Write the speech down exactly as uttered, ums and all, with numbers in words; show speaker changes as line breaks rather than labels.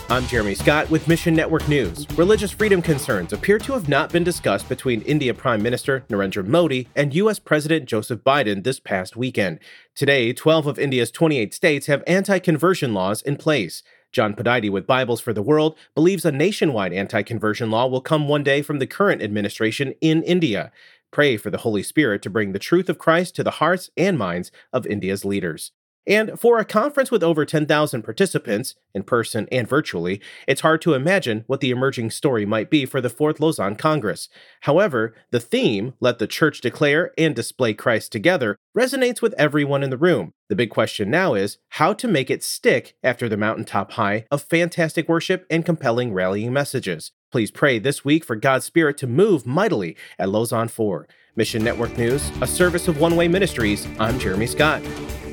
I'm Jeremy Scott with Mission Network News. Religious freedom concerns appear to have not been discussed between India Prime Minister Narendra Modi and U S President Joseph Biden this past weekend. Today, twelve of India's twenty-eight states have anti-conversion laws in place. John Podide with Bibles for the World believes a nationwide anti-conversion law will come one day from the current administration in India. Pray for the Holy Spirit to bring the truth of Christ to the hearts and minds of India's leaders. And for a conference with over ten thousand participants, in person and virtually, it's hard to imagine what the emerging story might be for the Fourth Lausanne Congress. However, the theme, Let the Church Declare and Display Christ Together, resonates with everyone in the room. The big question now is how to make it stick after the mountaintop high of fantastic worship and compelling rallying messages. Please pray this week for God's Spirit to move mightily at Lausanne four. Mission Network News, a service of One Way Ministries, I'm Jeremy Scott.